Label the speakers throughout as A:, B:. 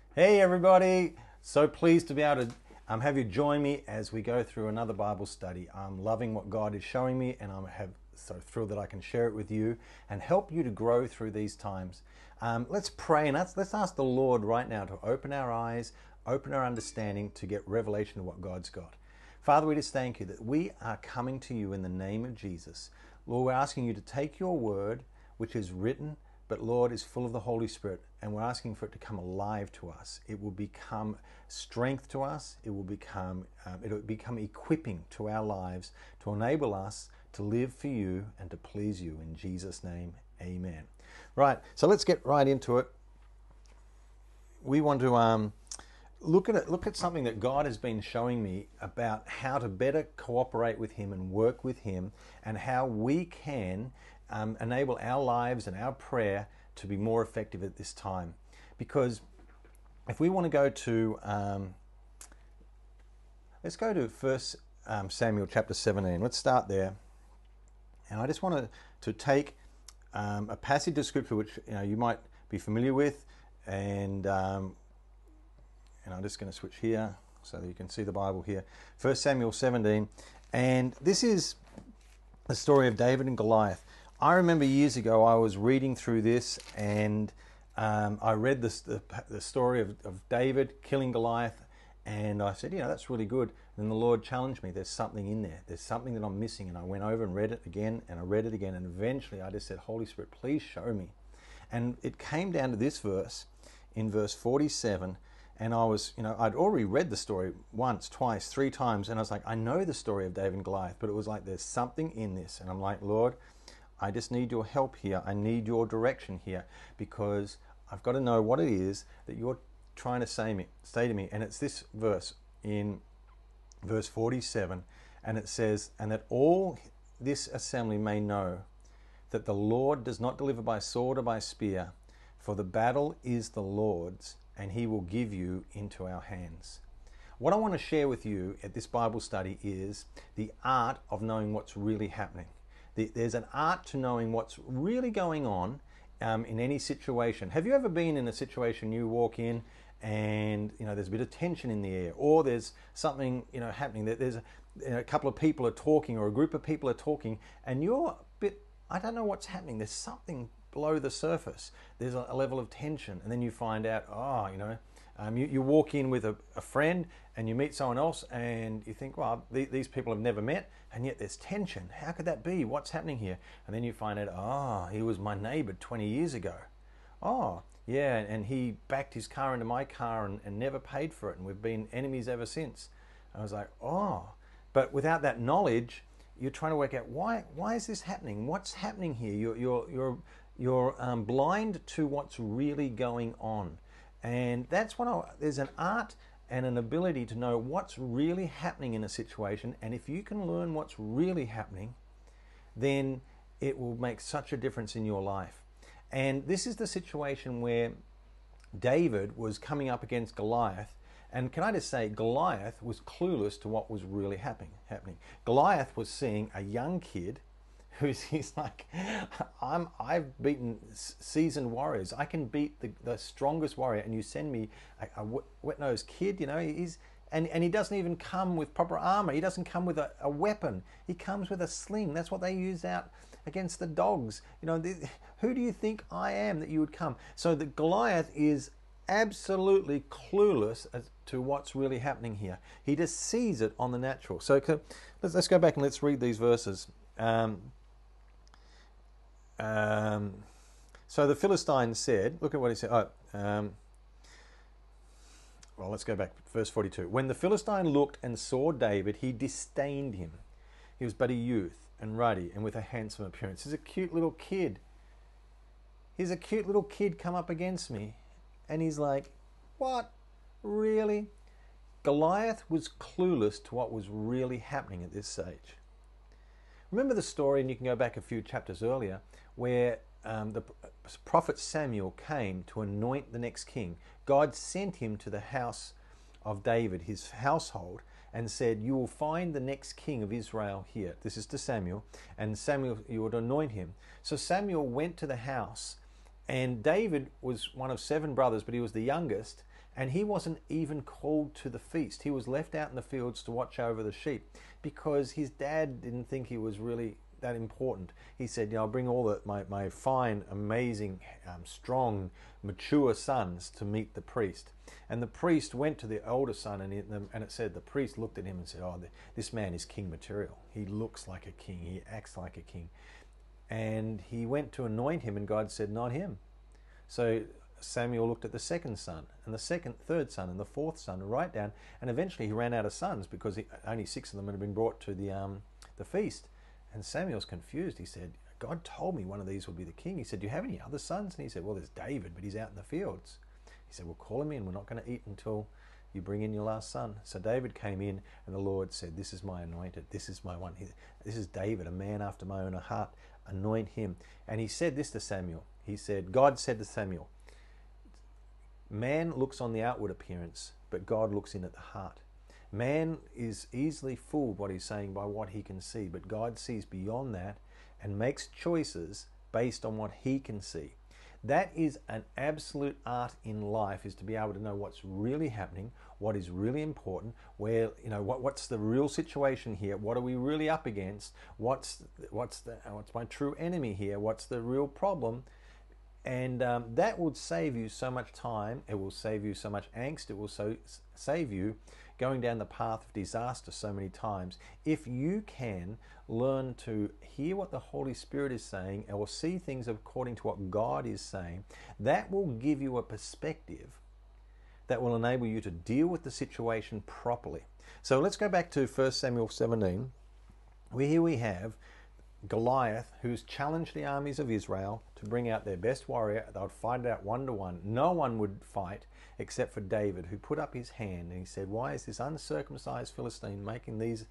A: Hey everybody! So pleased to be able to have you join me as we go through another Bible study. I'm loving what God is showing me, and I'm so thrilled that I can share it with you and help you to grow through these times. Let's pray and let's ask the Lord right now to open our eyes, open our understanding to get revelation of what God's got. Father, we just thank you that we are coming to you in the name of Jesus. Lord, we're asking you to take your word, which is written, but Lord is full of the Holy Spirit, and we're asking for it to come alive to us. It will become strength to us. It'll become equipping to our lives to enable us to live for you and to please you. In Jesus' name, amen. Right, so let's get right into it. We want to look at something that God has been showing me about how to better cooperate with Him and work with Him, and how we can enable our lives and our prayer to be more effective at this time. Because if we want to go to, let's go to 1 Samuel chapter 17. Let's start there. And I just want to take a passage of scripture which you might be familiar with, and I'm just going to switch here so that you can see the Bible here. 1 Samuel 17, and this is the story of David and Goliath. I remember years ago I was reading through this, and I read the story of David killing Goliath, and I said, that's really good. And the Lord challenged me, there's something in there. There's something that I'm missing. And I went over and read it again, and I read it again, and eventually I just said, Holy Spirit, please show me. And it came down to this verse, in verse 47, and I was, I'd already read the story once, twice, three times, and I was like, I know the story of David and Goliath, but it was like, there's something in this. And I'm like, Lord, I just need your help here. I need your direction here, because I've got to know what it is that you're trying to say to me. And it's this verse in verse 47, and it says, and that all this assembly may know that the Lord does not deliver by sword or by spear, for the battle is the Lord's, and He will give you into our hands. What I want to share with you at this Bible study is the art of knowing what's really happening. There's an art to knowing what's really going on in any situation. Have you ever been in a situation you walk in and there's a bit of tension in the air, or there's something happening, that there's a couple of people are talking, or a group of people are talking, and you're a bit, I don't know what's happening. There's something below the surface. There's a level of tension, and then you find out, you walk in with a friend and you meet someone else and you think, well, these people have never met, and yet there's tension. How could that be? What's happening here? And then you find out, he was my neighbor 20 years ago. Oh, yeah, and he backed his car into my car and never paid for it, and we've been enemies ever since. I was like, but without that knowledge, you're trying to work out why is this happening? What's happening here? You're blind to what's really going on. And that's there's an art and an ability to know what's really happening in a situation. And if you can learn what's really happening, then it will make such a difference in your life. And this is the situation where David was coming up against Goliath. And can I just say, Goliath was clueless to what was really happening. Goliath was seeing a young kid he's like, I've beaten seasoned warriors. I can beat the strongest warrior, and you send me a wet-nosed kid. And he doesn't even come with proper armor. He doesn't come with a weapon. He comes with a sling. That's what they use out against the dogs. Who do you think I am that you would come? So the Goliath is absolutely clueless as to what's really happening here. He just sees it on the natural. So let's go back and let's read these verses. So the Philistine said, look at what he said. Well, let's go back. Verse 42. When the Philistine looked and saw David, he disdained him. He was but a youth and ruddy and with a handsome appearance. He's a cute little kid. He's a cute little kid come up against me. And he's like, what? Really? Goliath was clueless to what was really happening at this stage. Remember the story, and you can go back a few chapters earlier, where the prophet Samuel came to anoint the next king. God sent him to the house of David, his household, and said, you will find the next king of Israel here. This is to Samuel. And Samuel, you would anoint him. So Samuel went to the house, and David was one of 7 brothers, but he was the youngest. And he wasn't even called to the feast. He was left out in the fields to watch over the sheep because his dad didn't think he was really that important. He said, I'll bring all my fine, amazing, strong, mature sons to meet the priest. And the priest went to the older son, and it said the priest looked at him and said, this man is king material. He looks like a king. He acts like a king. And he went to anoint him, and God said, not him. So Samuel looked at the second son, and the third son, and the fourth son, right down, and eventually he ran out of sons because only 6 of them had been brought to the feast. And Samuel's confused. He said, God told me one of these would be the king. He said, do you have any other sons? And he said, well, there's David, but he's out in the fields. He said, well, call him in. We're not going to eat until you bring in your last son. So David came in, and the Lord said, this is my anointed. This is my one. This is David, a man after my own heart. Anoint him. And he said this to Samuel. He said, God said to Samuel, man looks on the outward appearance, but God looks in at the heart. Man is easily fooled, what he's saying, by what he can see, but God sees beyond that and makes choices based on what he can see. That is an absolute art in life, is to be able to know what's really happening, what is really important, where, what's the real situation here, what are we really up against, what's my true enemy here, what's the real problem. And that would save you so much time. It will save you so much angst. It will save you going down the path of disaster so many times. If you can learn to hear what the Holy Spirit is saying, or see things according to what God is saying, that will give you a perspective that will enable you to deal with the situation properly. So let's go back to 1 Samuel 17. Here we have Goliath, who's challenged the armies of Israel to bring out their best warrior. They would fight it out 1-to-1. No one would fight except for David, who put up his hand and he said, why is this uncircumcised Philistine making these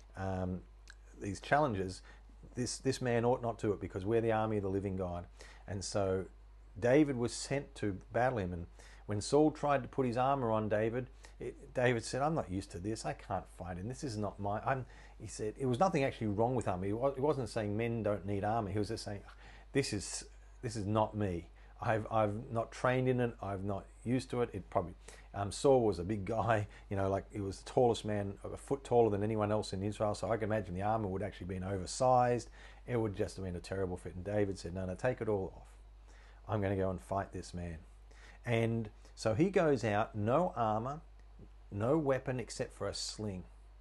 A: challenges? This man ought not to it, because we're the army of the living God. And so David was sent to battle him. And when Saul tried to put his armor on David, David said, I'm not used to this. I can't fight him. This is not he said, it was nothing actually wrong with armor. He wasn't saying men don't need armor. He was just saying, this is not me. I've not trained in it. I've not used to it. It probably Saul was a big guy, like he was the tallest man, a foot taller than anyone else in Israel. So I can imagine the armor would actually been oversized. It would just have been a terrible fit. And David said, no, take it all off. I'm going to go and fight this man. And so he goes out, no armor, no weapon except for a sling.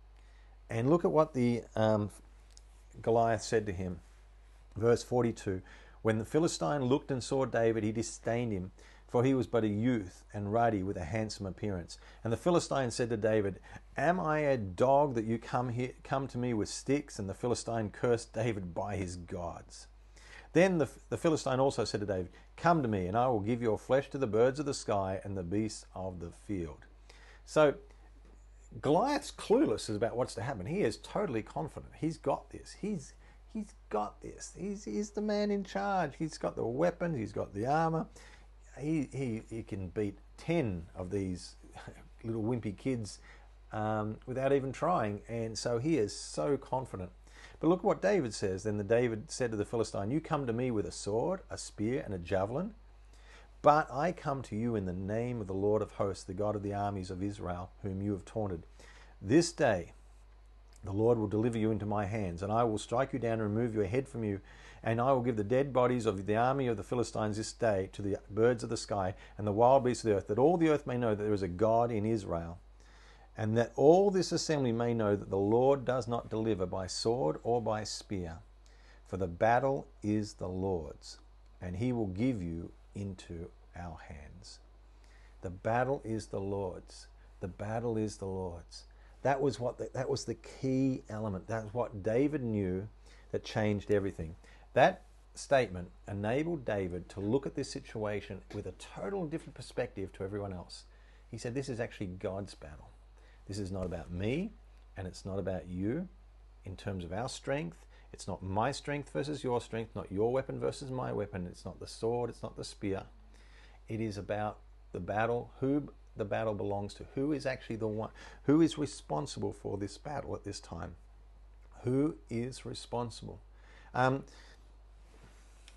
A: And look at what the Goliath said to him. Verse 42, when the Philistine looked and saw David, he disdained him, for he was but a youth and ruddy with a handsome appearance. And the Philistine said to David, am I a dog that you come to me with sticks? And the Philistine cursed David by his gods. Then the Philistine also said to David, come to me, and I will give your flesh to the birds of the sky and the beasts of the field. So Goliath's clueless about what's to happen. He is totally confident. He's got this. He's got this. He's the man in charge. He's got the weapons. He's got the armor. He can beat 10 of these little wimpy kids without even trying. And so he is so confident. But look what David says. Then David said to the Philistine, you come to me with a sword, a spear, and a javelin, but I come to you in the name of the Lord of hosts, the God of the armies of Israel, whom you have taunted. This day the Lord will deliver you into my hands, and I will strike you down and remove your head from you, and I will give the dead bodies of the army of the Philistines this day to the birds of the sky and the wild beasts of the earth, that all the earth may know that there is a God in Israel, and that all this assembly may know that the Lord does not deliver by sword or by spear, for the battle is the Lord's, and he will give you into our hands. The battle is the Lord's. The battle is the Lord's. That was the key element. That's what David knew that changed everything. That statement enabled David to look at this situation with a total different perspective to everyone else. He said, this is actually God's battle. This is not about me, and it's not about you in terms of our strength. It's not my strength versus your strength, not your weapon versus my weapon. It's not the sword, it's not the spear. It is about the battle, who the battle belongs to, who is actually the one, who is responsible for this battle at this time. Who is responsible?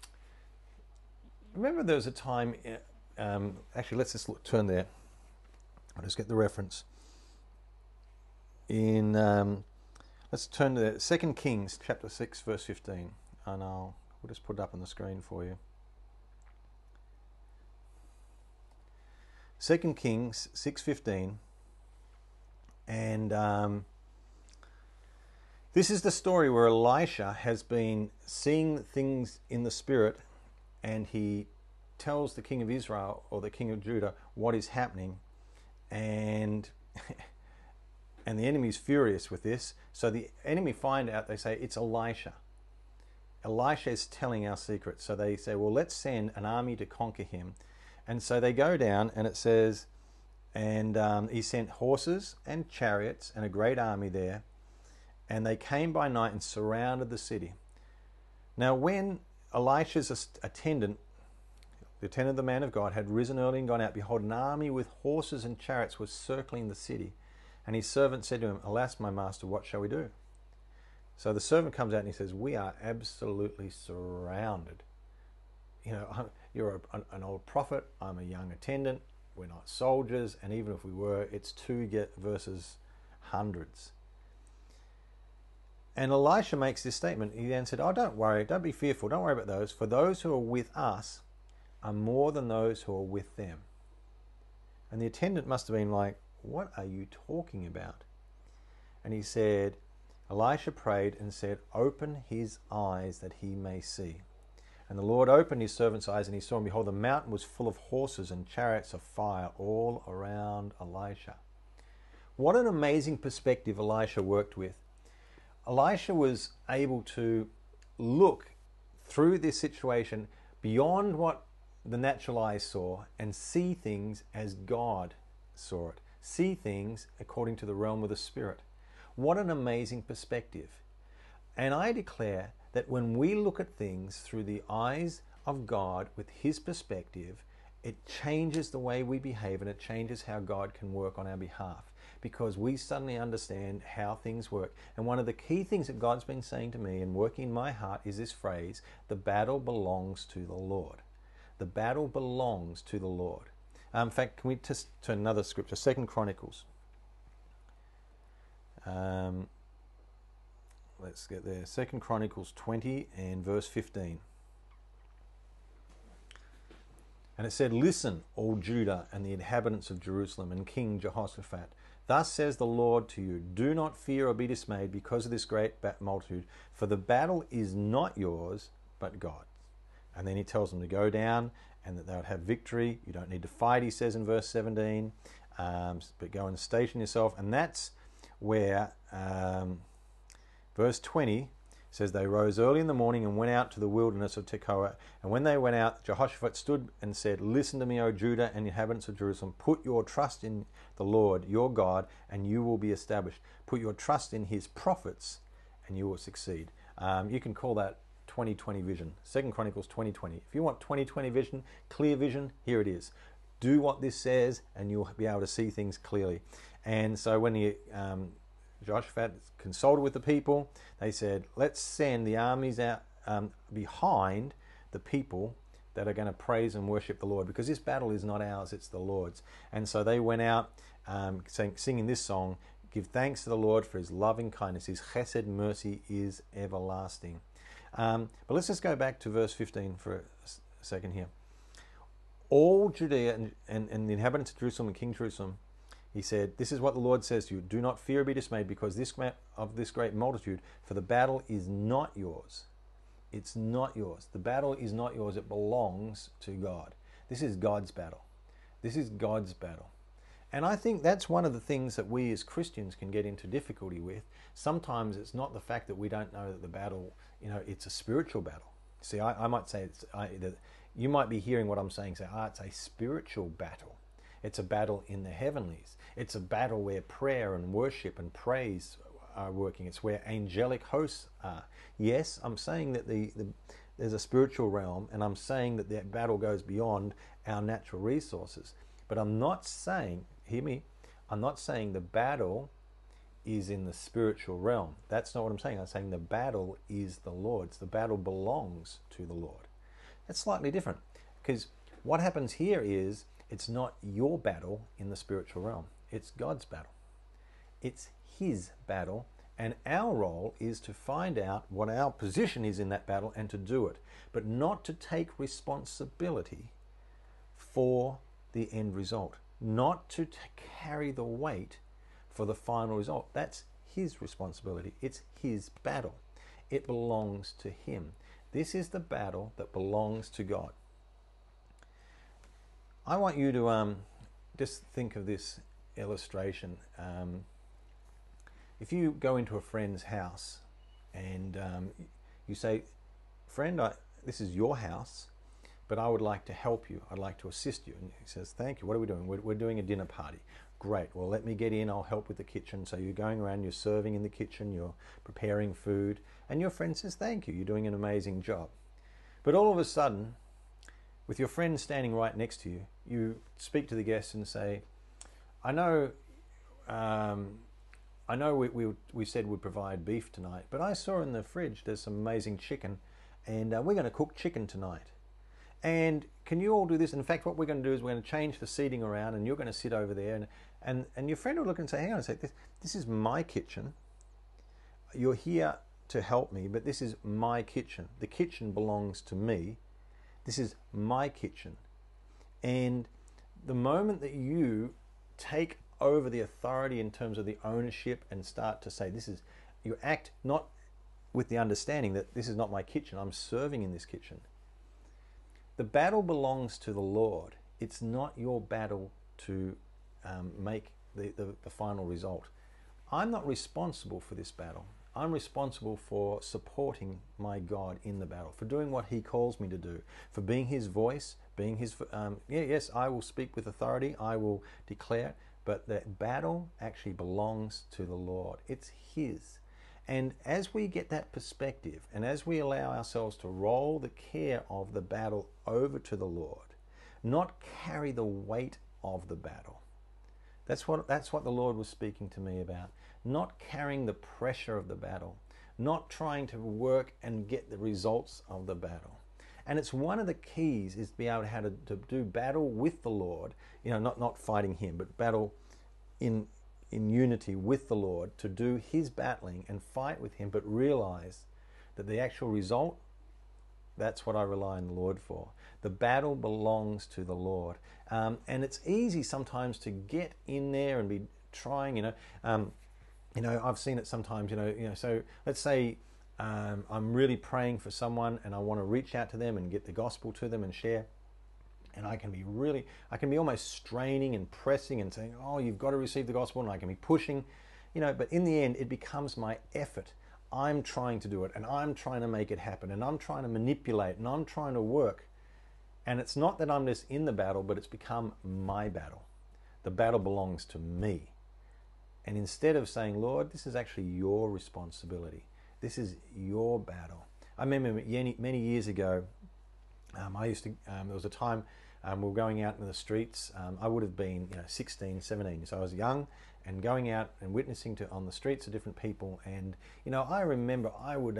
A: Remember there was a time, actually let's just turn there. I'll just get the reference. In let's turn to 2 Kings chapter 6 verse 15, and we'll just put it up on the screen for you. 2 Kings 6:15, and this is the story where Elisha has been seeing things in the spirit, and he tells the king of Israel or the king of Judah what is happening, and and the enemy's furious with this. So the enemy find out, they say, it's Elisha. Elisha is telling our secret. So they say, well, let's send an army to conquer him. And so they go down, and it says, and he sent horses and chariots and a great army there, and they came by night and surrounded the city. Now when Elisha's attendant, the attendant of the man of God, had risen early and gone out, behold, an army with horses and chariots was circling the city. And his servant said to him, alas, my master, what shall we do? So the servant comes out and he says, we are absolutely surrounded. You know, you're an old prophet, I'm a young attendant, we're not soldiers, and even if we were, it's 2 versus hundreds. And Elisha makes this statement. He then said, oh, don't worry, don't be fearful, don't worry about those, for those who are with us are more than those who are with them. And the attendant must have been like, what are you talking about? And he said, Elisha prayed and said, open his eyes that he may see. And the Lord opened his servant's eyes, and he saw, and behold, the mountain was full of horses and chariots of fire all around Elisha. What an amazing perspective Elisha worked with. Elisha was able to look through this situation beyond what the natural eye saw and see things as God saw it. See things according to the realm of the Spirit. What an amazing perspective. And I declare that when we look at things through the eyes of God with His perspective, it changes the way we behave, and it changes how God can work on our behalf, because we suddenly understand how things work. And one of the key things that God's been saying to me and working in my heart is this phrase, the battle belongs to the Lord. The battle belongs to the Lord. In fact, can we just turn another scripture, 2 Chronicles. Let's get there. 2 Chronicles 20 and verse 15. And it said, listen, all Judah and the inhabitants of Jerusalem and King Jehoshaphat. Thus says the Lord to you, do not fear or be dismayed because of this great multitude, for the battle is not yours, but God's. And then he tells them to go down and that they would have victory. You don't need to fight, he says in verse 17, but go and station yourself. And that's where verse 20 says, they rose early in the morning and went out to the wilderness of Tekoa. And when they went out, Jehoshaphat stood and said, listen to me, O Judah and inhabitants of Jerusalem. Put your trust in the Lord, your God, and you will be established. Put your trust in his prophets, and you will succeed. You can call that 2020 vision. 2 Chronicles 2020. If you want 2020 vision, clear vision, here it is. Do what this says, and you'll be able to see things clearly. And so when Jehoshaphat consulted with the people, they said, let's send the armies out behind the people that are going to praise and worship the Lord, because this battle is not ours, it's the Lord's. And so they went out singing this song, give thanks to the Lord for his loving kindness, his chesed mercy is everlasting. But let's just go back to verse 15 for a second here. All Judea and the inhabitants of Jerusalem and King Jerusalem, he said, this is what the Lord says to you, do not fear or be dismayed because of this great multitude, for the battle is not yours. It's not yours. The battle is not yours. It belongs to God. This is God's battle. This is God's battle. And I think that's one of the things that we as Christians can get into difficulty with. Sometimes it's not the fact that we don't know that the battle, it's a spiritual battle. See, I might say, you might be hearing what I'm saying, say, it's a spiritual battle. It's a battle in the heavenlies. It's a battle where prayer and worship and praise are working. It's where angelic hosts are. Yes, I'm saying that there's a spiritual realm, and I'm saying that that battle goes beyond our natural resources. But I'm not saying, hear me, I'm not saying the battle is in the spiritual realm. That's not what I'm saying. I'm saying the battle is the Lord's. The battle belongs to the Lord. That's slightly different, because what happens here is It's not your battle in the spiritual realm. It's God's battle. It's his battle, and our role is to find out what our position is in that battle and to do it, but not to take responsibility for the end result, not to carry the weight for the final result. That's his responsibility. It's his battle. It belongs to him. This is the battle that belongs to God. I want you to just think of this illustration. If you go into a friend's house and you say, friend, this is your house, but I would like to help you. I'd like to assist you. And he says, thank you. What are we doing? We're doing a dinner party. Great. Well, let me get in. I'll help with the kitchen. So you're going around, you're serving in the kitchen, you're preparing food. And your friend says, thank you. You're doing an amazing job. But all of a sudden, with your friend standing right next to you, you speak to the guest and say, I know we said we'd provide beef tonight, but I saw in the fridge there's some amazing chicken, and we're going to cook chicken tonight. And can you all do this? In fact, what we're going to do is we're going to change the seating around, and you're going to sit over there, and your friend will look and say, hang on a sec, this is my kitchen. You're here to help me, but this is my kitchen. The kitchen belongs to me. This is my kitchen. And the moment that you take over the authority in terms of the ownership and start to say, you act not with the understanding that this is not my kitchen, I'm serving in this kitchen. The battle belongs to the Lord. It's not your battle to make the final result. I'm not responsible for this battle. I'm responsible for supporting my God in the battle, for doing what he calls me to do, for being his voice, being his, yes, I will speak with authority, I will declare, but the battle actually belongs to the Lord. It's his. And as we get that perspective, and as we allow ourselves to roll the care of the battle over to the Lord, not carry the weight of the battle. That's what the Lord was speaking to me about. Not carrying the pressure of the battle, not trying to work and get the results of the battle. And it's one of the keys is to be able to do battle with the Lord, not fighting him, but battle in unity with the Lord, to do his battling and fight with him, but realize that the actual result, that's what I rely on the Lord for. The battle belongs to the Lord. And it's easy sometimes to get in there and be trying, I've seen it sometimes, so let's say I'm really praying for someone and I want to reach out to them and get the gospel to them and share. And I can be almost straining and pressing and saying, oh, you've got to receive the gospel, and I can be pushing, but in the end, it becomes my effort. I'm trying to do it, and I'm trying to make it happen, and I'm trying to manipulate, and I'm trying to work. And it's not that I'm just in the battle, but it's become my battle. The battle belongs to me. And instead of saying, Lord, this is actually your responsibility. This is your battle. I remember many years ago, there was a time we were going out in the streets. I would have been 16, 17. So I was young and going out and witnessing on the streets of different people. And, I remember I would,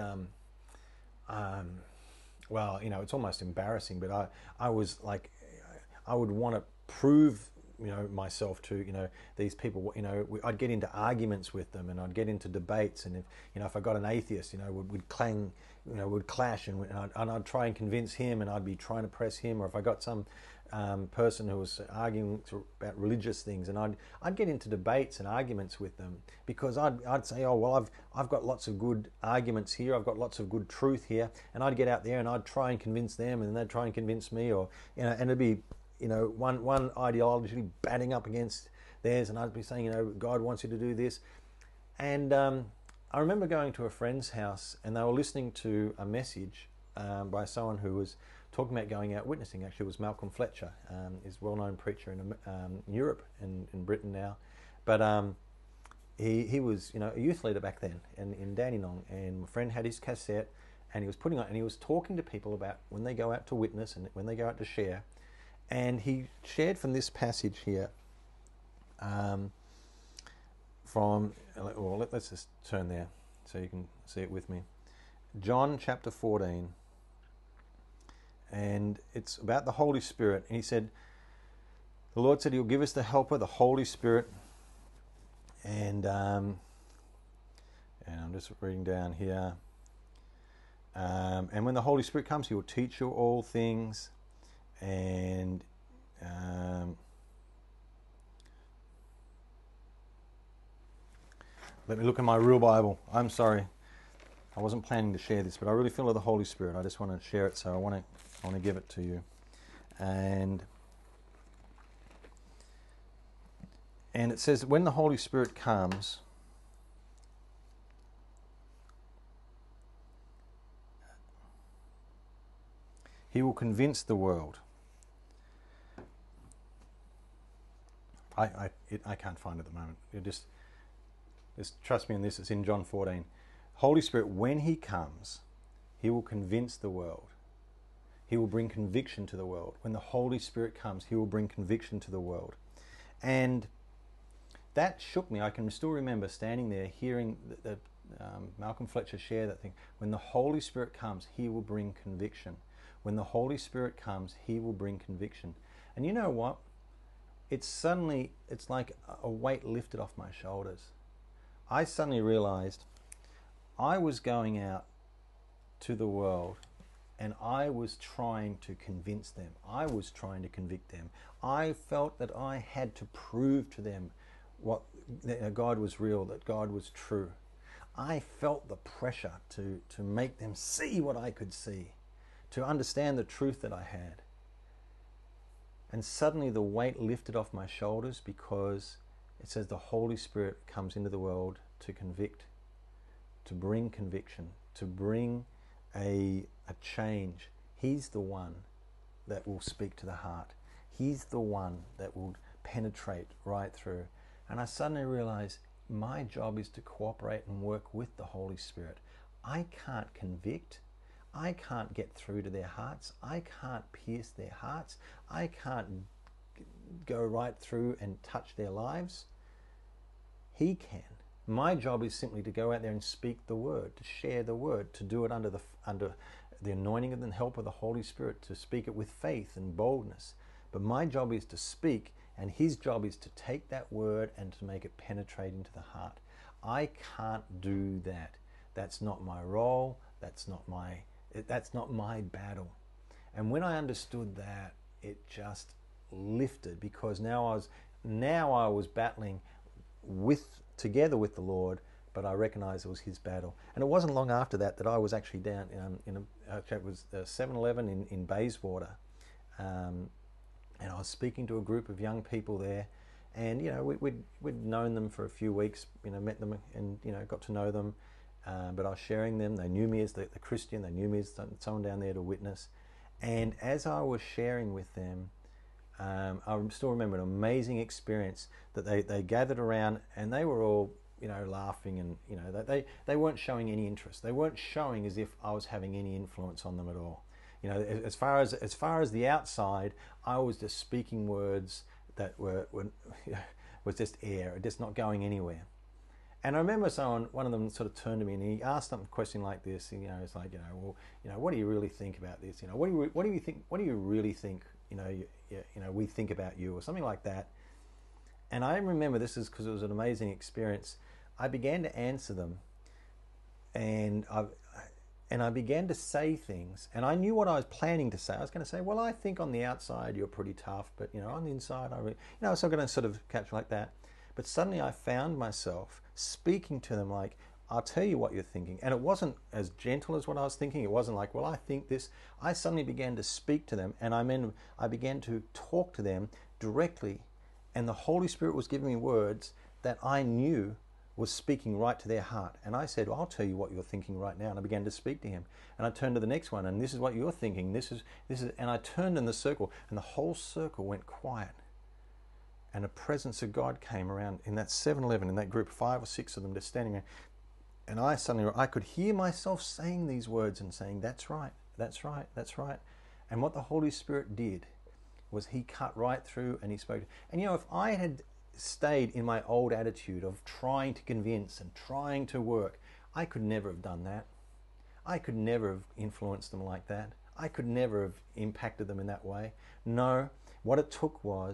A: it's almost embarrassing, but I was like, I would want to prove myself to these people. I'd get into arguments with them, and I'd get into debates, and if I got an atheist, we'd clash, and I'd try and convince him, and I'd be trying to press him. Or if I got some person who was arguing about religious things, and I'd get into debates and arguments with them, because I'd say, oh well, I've got lots of good arguments here, I've got lots of good truth here, and I'd get out there and I'd try and convince them, and they'd try and convince me, or and it'd be one ideology batting up against theirs, and I'd be saying, God wants you to do this. And I remember going to a friend's house, and they were listening to a message by someone who was talking about going out witnessing. Actually, it was Malcolm Fletcher. He's a well-known preacher in Europe and in Britain now. But he was, a youth leader back then in Dandenong, and my friend had his cassette, and he was putting on, and he was talking to people about when they go out to witness and when they go out to share. And he shared from this passage here, let's just turn there so you can see it with me. John chapter 14, and it's about the Holy Spirit. And he said, The Lord said He'll give us the Helper, the Holy Spirit, and I'm just reading down here. And when the Holy Spirit comes, He will teach you all things. And let me look in my real Bible. I'm sorry, I wasn't planning to share this, but I really feel of the Holy Spirit. I just want to share it, so I want to give it to you. And it says, when the Holy Spirit comes, He will convince the world. I can't find it at the moment. Just trust me in this. It's in John 14. Holy Spirit, when He comes, He will convince the world. He will bring conviction to the world. When the Holy Spirit comes, He will bring conviction to the world. And that shook me. I can still remember standing there hearing Malcolm Fletcher share that thing. When the Holy Spirit comes, He will bring conviction. When the Holy Spirit comes, He will bring conviction. And you know what? It's like a weight lifted off my shoulders. I suddenly realized I was going out to the world and I was trying to convince them. I was trying to convict them. I felt that I had to prove to them that God was real, that God was true. I felt the pressure to make them see what I could see, to understand the truth that I had. And suddenly the weight lifted off my shoulders, because it says the Holy Spirit comes into the world to convict, to bring conviction, to bring a change. He's the one that will speak to the heart. He's the one that will penetrate right through. And I suddenly realized my job is to cooperate and work with the Holy Spirit. I can't convict. I can't get through to their hearts. I can't pierce their hearts. I can't go right through and touch their lives. He can. My job is simply to go out there and speak the word, to share the word, to do it under the anointing and the help of the Holy Spirit, to speak it with faith and boldness. But my job is to speak, and His job is to take that word and to make it penetrate into the heart. I can't do that. That's not my role. That's not my battle. And when I understood that, it just lifted, because now I was battling together with the Lord, but I recognized it was His battle. And it wasn't long after that I was actually down in it was 7-Eleven in Bayswater, and I was speaking to a group of young people there, and we'd known them for a few weeks, met them and got to know them, but I was sharing them. They knew me as the Christian. They knew me as someone down there to witness. And as I was sharing with them, I still remember an amazing experience that they gathered around, and they were all laughing, and they weren't showing any interest. They weren't showing as if I was having any influence on them at all. As far as the outside, I was just speaking words that was just air, just not going anywhere. And I remember one of them sort of turned to me and he asked a question like this. It's like, well, what do you really think about this? What do you think? What do you really think? We think about you, or something like that. And I remember, this is because it was an amazing experience. I began to answer them, and I began to say things, and I knew what I was planning to say. I was going to say, well, I think on the outside you're pretty tough, but on the inside, so I'm going to sort of catch like that. But suddenly I found myself speaking to them like, I'll tell you what you're thinking. And it wasn't as gentle as what I was thinking. It wasn't like, well, I think this. I suddenly began to speak to them, and I began to talk to them directly, and the Holy Spirit was giving me words that I knew was speaking right to their heart. And I said, well, I'll tell you what you're thinking right now. And I began to speak to him. And I turned to the next one, and this is what you're thinking. This is, and I turned in the circle, and the whole circle went quiet. And the presence of God came around in that 7-Eleven, in that group, 5 or 6 of them just standing there. And I could hear myself saying these words and saying, that's right, that's right, that's right. And what the Holy Spirit did was he cut right through and he spoke. And if I had stayed in my old attitude of trying to convince and trying to work, I could never have done that. I could never have influenced them like that. I could never have impacted them in that way. No, what it took was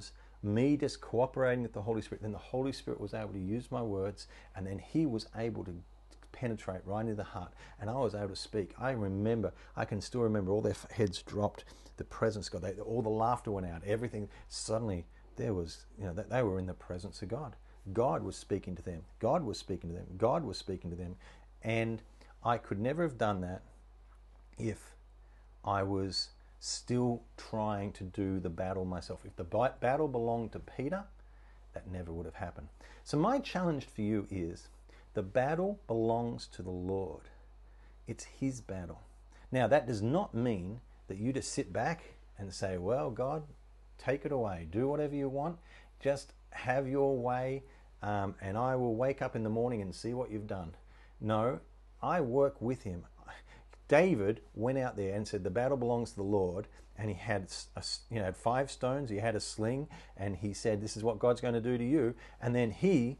A: me just cooperating with the Holy Spirit, then the Holy Spirit was able to use my words, and then he was able to penetrate right into the heart, and I was able to speak. I can still remember all their heads dropped, the presence of God, all the laughter went out, everything. Suddenly there was, they were in the presence of God. God was speaking to them. God was speaking to them. God was speaking to them. And I could never have done that if I was still trying to do the battle myself. If the battle belonged to Peter, that never would have happened. So my challenge for you is, the battle belongs to the Lord. It's his battle. Now, that does not mean that you just sit back and say, well, God, take it away. Do whatever you want. Just have your way, and I will wake up in the morning and see what you've done. No, I work with him. David went out there and said, the battle belongs to the Lord, and he had had 5 stones, he had a sling, and he said, this is what God's going to do to you. And then he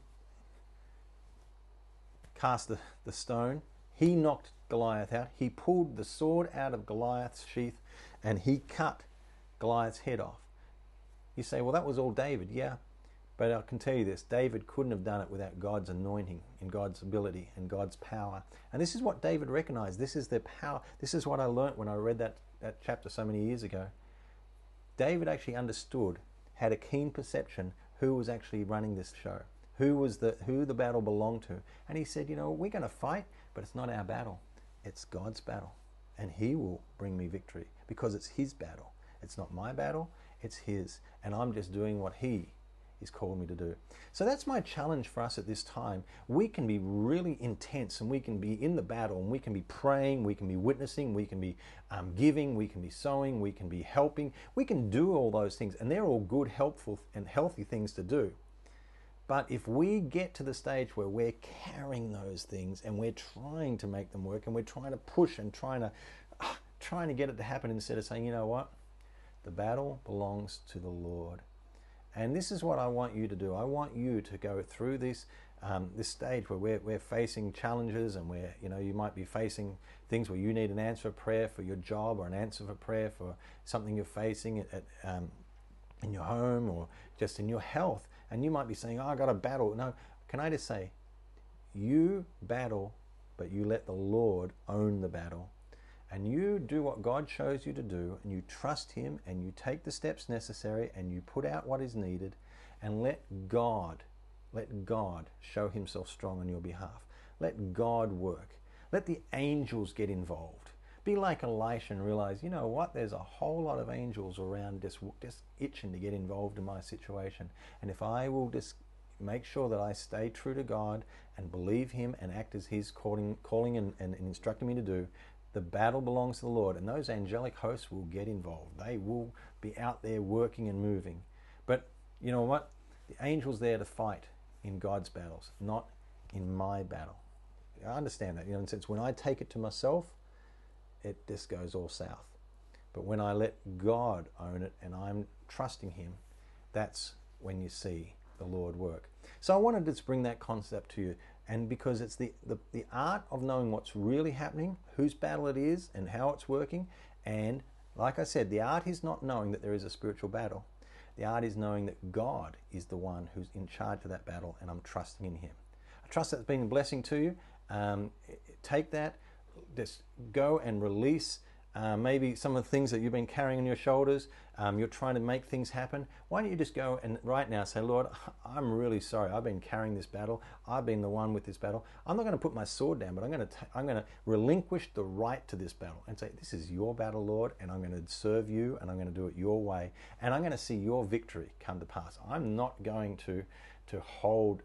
A: cast the stone, he knocked Goliath out, he pulled the sword out of Goliath's sheath, and he cut Goliath's head off. You say, well, that was all David. Yeah, but I can tell you this, David couldn't have done it without God's anointing and God's ability and God's power. And this is what David recognized. This is the power. This is what I learnt when I read that chapter so many years ago. David actually understood, had a keen perception, who was actually running this show, who the battle belonged to. And he said, we're going to fight, but it's not our battle. It's God's battle. And he will bring me victory because it's his battle. It's not my battle, it's his. And I'm just doing what he is called me to do. So that's my challenge for us at this time. We can be really intense, and we can be in the battle, and we can be praying, we can be witnessing, we can be giving, we can be sowing, we can be helping. We can do all those things, and they're all good, helpful, and healthy things to do. But if we get to the stage where we're carrying those things and we're trying to make them work, and we're trying to push and trying to get it to happen, instead of saying, you know what, the battle belongs to the Lord. And this is what I want you to do. I want you to go through this stage where we're facing challenges, and where you might be facing things where you need an answer of prayer for your job, or an answer of prayer for something you're facing in your home, or just in your health. And you might be saying, oh, I got a battle. No, can I just say, you battle, but you let the Lord own the battle. And you do what God shows you to do, and you trust him, and you take the steps necessary, and you put out what is needed, and let God show himself strong on your behalf. Let God work. Let the angels get involved. Be like Elisha and realize, you know what, there's a whole lot of angels around just itching to get involved in my situation. And if I will just make sure that I stay true to God and believe him and act as he's calling and instructing me to do, the battle belongs to the Lord, and those angelic hosts will get involved. They will be out there working and moving. But you know what? The angel's there to fight in God's battles, not in my battle. I understand that. In a sense, when I take it to myself, it just goes all south. But when I let God own it and I'm trusting him, that's when you see the Lord work. So I wanted to just bring that concept to you. And because it's the art of knowing what's really happening, whose battle it is and how it's working. And like I said, the art is not knowing that there is a spiritual battle. The art is knowing that God is the one who's in charge of that battle, and I'm trusting in him. I trust that's been a blessing to you. Take that, just go and release maybe some of the things that you've been carrying on your shoulders. You're trying to make things happen. Why don't you just go and right now say, Lord, I'm really sorry. I've been carrying this battle. I've been the one with this battle. I'm not going to put my sword down, but I'm going to relinquish the right to this battle and say, this is your battle, Lord, and I'm going to serve you, and I'm going to do it your way, and I'm going to see your victory come to pass. I'm not going to hold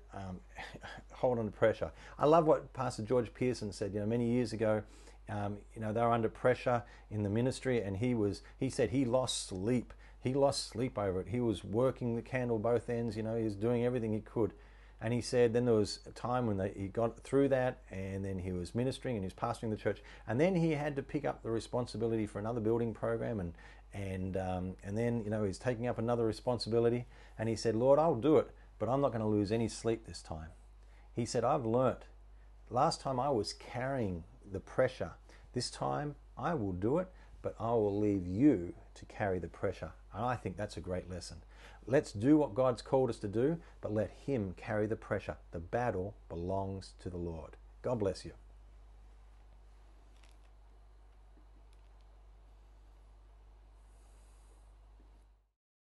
A: under pressure. I love what Pastor George Pearson said. Many years ago, they were under pressure in the ministry, and he said he lost sleep. He lost sleep over it. He was working the candle both ends. He was doing everything he could. And he said then there was a time when he got through that, and then he was ministering and he was pastoring the church, and then he had to pick up the responsibility for another building program, and then he's taking up another responsibility, and he said, Lord, I'll do it, but I'm not going to lose any sleep this time. He said, I've learnt. Last time I was carrying the pressure. This time I will do it, but I will leave you to carry the pressure. And I think that's a great lesson. Let's do what God's called us to do, but let Him carry the pressure. The battle belongs to the Lord. God bless you.